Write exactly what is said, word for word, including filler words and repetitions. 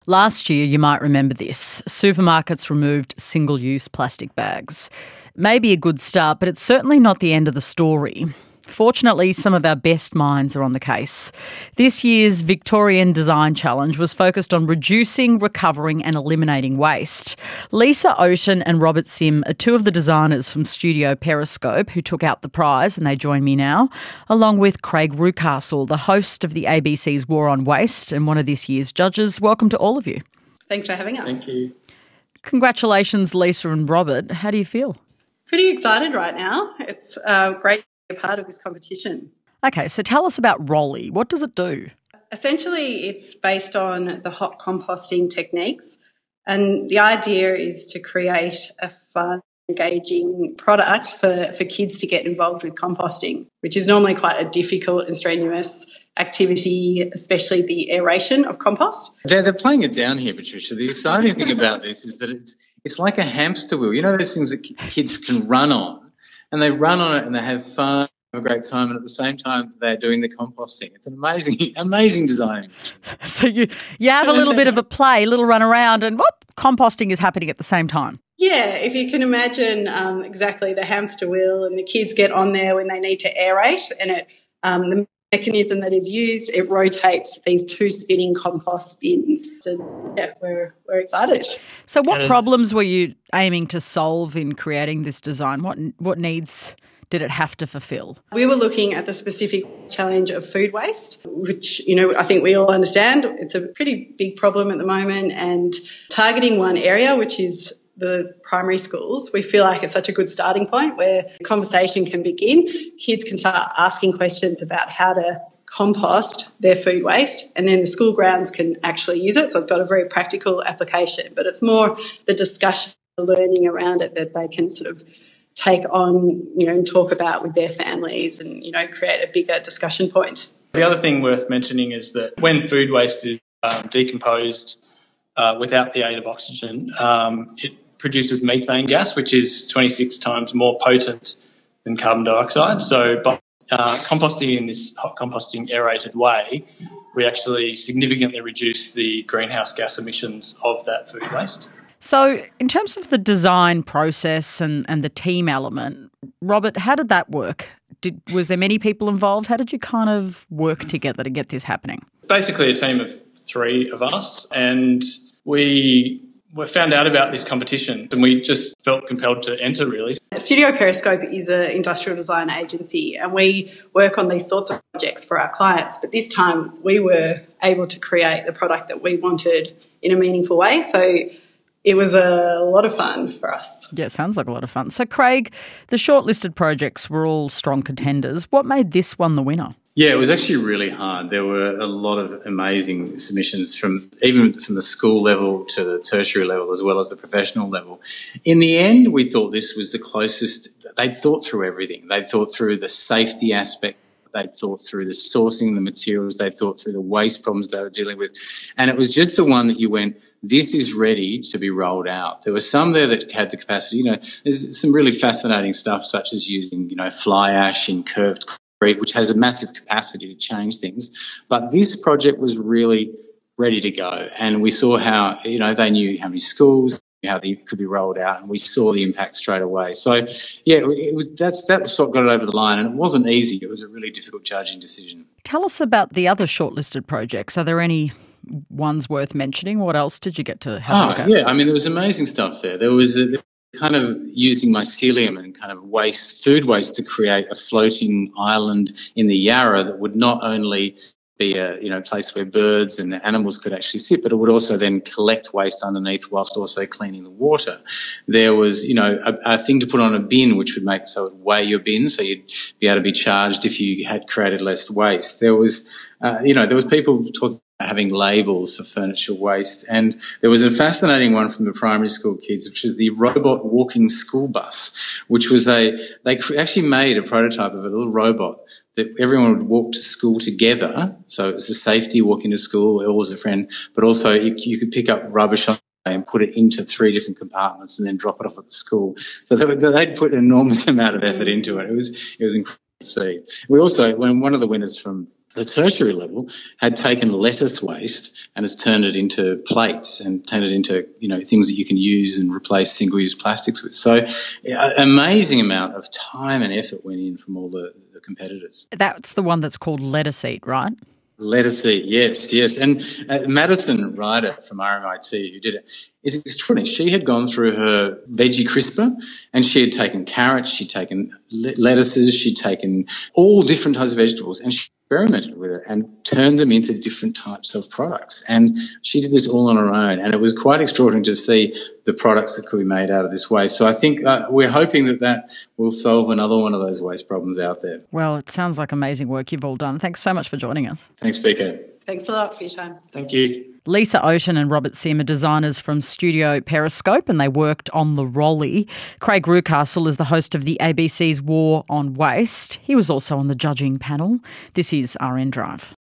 Last year, you might remember this, supermarkets removed single-use plastic bags. Maybe a good start, but it's certainly not the end of the story. Fortunately, some of our best minds are on the case. This year's Victorian Design Challenge was focused on reducing, recovering and eliminating waste. Lisa Ocean and Robert Sim are two of the designers from Studio Periscope who took out the prize, and they join me now, along with Craig Rucastle, the host of the A B C's War on Waste and one of this year's judges. Welcome to all of you. Thanks for having us. Thank you. Congratulations, Lisa and Robert. How do you feel? Pretty excited right now. It's uh, great a part of this competition. Okay, so tell us about Rolly. What does it do? Essentially, it's based on the hot composting techniques, and the idea is to create a fun, engaging product for, for kids to get involved with composting, which is normally quite a difficult and strenuous activity, especially the aeration of compost. They're, they're playing it down here, Patricia. The exciting thing about this is that it's it's like a hamster wheel. You know those things that kids can run on? And they run on it and they have fun, have a great time, and at the same time they're doing the composting. It's an amazing, amazing design. So you you have a little bit of a play, a little run around, and whoop, composting is happening at the same time. Yeah, if you can imagine um, exactly the hamster wheel, and the kids get on there when they need to aerate, and it um, the mechanism that is used, it rotates these two spinning compost bins. So, yeah, we're we're excited. So what problems were you aiming to solve in creating this design? What what needs did it have to fulfil? We were looking at the specific challenge of food waste, which, you know, I think we all understand it's a pretty big problem at the moment, and targeting one area, which is the primary schools, we feel like it's such a good starting point where the conversation can begin. Kids can start asking questions about how to compost their food waste, and then the school grounds can actually use it. So it's got a very practical application, but it's more the discussion, the learning around it that they can sort of take on, you know, and talk about with their families and, you know, create a bigger discussion point. The other thing worth mentioning is that when food waste is um, decomposed uh, without the aid of oxygen, um, it produces methane gas, which is twenty-six times more potent than carbon dioxide. So by uh, composting in this hot composting aerated way, we actually significantly reduce the greenhouse gas emissions of that food waste. So in terms of the design process and, and the team element, Robert, how did that work? Did, was there many people involved? How did you kind of work together to get this happening? Basically a team of three of us, and we we found out about this competition and we just felt compelled to enter, really. Studio Periscope is an industrial design agency, and we work on these sorts of projects for our clients, but this time we were able to create the product that we wanted in a meaningful way. So it was a lot of fun for us. Yeah, it sounds like a lot of fun. So, Craig, the shortlisted projects were all strong contenders. What made this one the winner? Yeah, it was actually really hard. There were a lot of amazing submissions from even from the school level to the tertiary level as well as the professional level. In the end, we thought this was the closest. They'd thought through everything. They'd thought through the safety aspect. They'd thought through the sourcing, the materials. They'd thought through the waste problems they were dealing with. And it was just the one that you went, this is ready to be rolled out. There were some there that had the capacity. You know, there's some really fascinating stuff such as using, you know, fly ash in curved concrete, which has a massive capacity to change things. But this project was really ready to go. And we saw how, you know, they knew how many schools, how they could be rolled out, and we saw the impact straight away. So, yeah, it was, that's that's what got it over the line, and it wasn't easy. It was a really difficult judging decision. Tell us about the other shortlisted projects. Are there any ones worth mentioning? What else did you get to have a look Oh, at? yeah, I mean, there was amazing stuff there. There was a, kind of using mycelium and kind of waste, food waste, to create a floating island in the Yarra that would not only be a, you know, place where birds and animals could actually sit, but it would also then collect waste underneath whilst also cleaning the water. There was, you know, a, a thing to put on a bin which would make it so it would weigh your bin, so you'd be able to be charged if you had created less waste. There was, uh, you know, there was people talking about having labels for furniture waste, and there was a fascinating one from the primary school kids, which is the robot walking school bus, which was a, they actually made a prototype of a little robot that everyone would walk to school together. So it was a safety, walking to school, always a friend, but also you, you could pick up rubbish on and put it into three different compartments and then drop it off at the school. So they, they'd put an enormous amount of effort into it. It was it was incredible to see. We also, when one of the winners from the tertiary level had taken lettuce waste and has turned it into plates and turned it into, you know, things that you can use and replace single-use plastics with. So an amazing amount of time and effort went in from all the, the competitors. That's the one that's called Lettuce Eat, right? Lettuce Eat, yes, yes. And uh, Madison Ryder from R M I T, who did it, is extraordinary. She had gone through her veggie crisper and she had taken carrots, she'd taken le- lettuces, she'd taken all different types of vegetables, and she experimented with it and turned them into different types of products. And she did this all on her own, and it was quite extraordinary to see the products that could be made out of this waste. So I think uh, we're hoping that that will solve another one of those waste problems out there. Well, it sounds like amazing work you've all done. Thanks so much for joining us. Thanks, B K. Thanks a lot for your time. Thank you. Lisa Ocean and Robert Sim are designers from Studio Periscope, and they worked on the Rolly. Craig Rucastle is the host of the A B C's War on Waste. He was also on the judging panel. This is R N Drive.